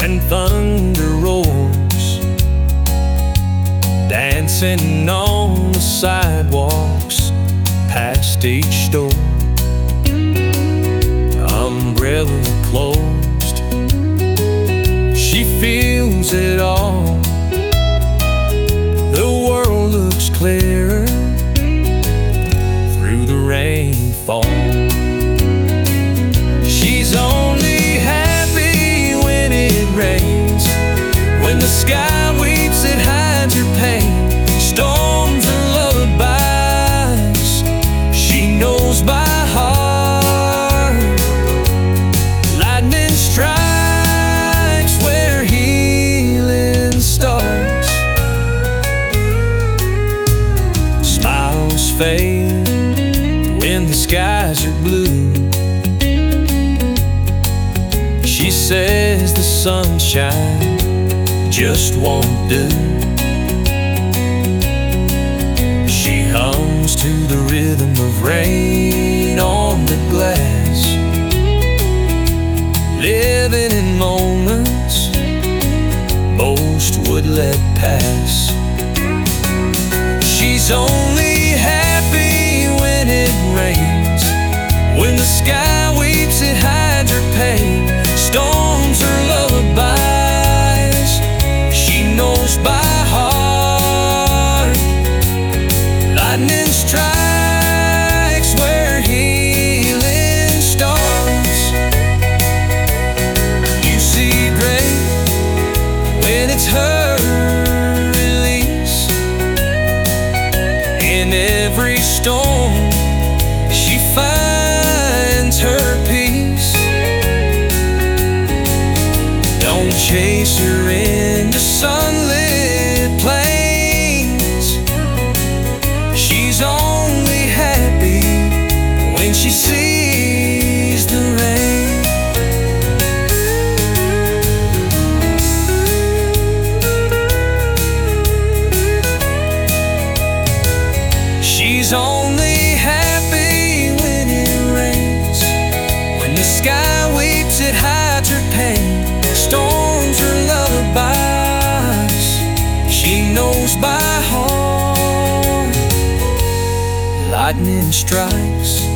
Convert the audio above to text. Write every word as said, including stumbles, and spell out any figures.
and thunder roars, dancing on the sidewalks past each store. Umbrella closed, she feels it all. The world looks clearer through the rainfall. She's only happy when it rains, when the sky weeps, it hides her pain. Storms are lullabies she knows by heart. Lightning strikes where healing starts. Smiles fade when the skies are blue. She says the sunshine just won't do. She hums to the rhythm of rain on the glass, living in moments most would let pass. She's only happy when it rains, when the sky weeps, it hides her pain. Storms are lullabies she knows by heart. Lightning strikes where healing starts. You see gray when it's her release. In every storm she finds her peace. Don't chase her into sunlit plains. She's only happy when she sees the rain. She's only happy when it rains, when the sky weeps, it hides her pain. Storms are lullabies she knows by heart. Lightning strikes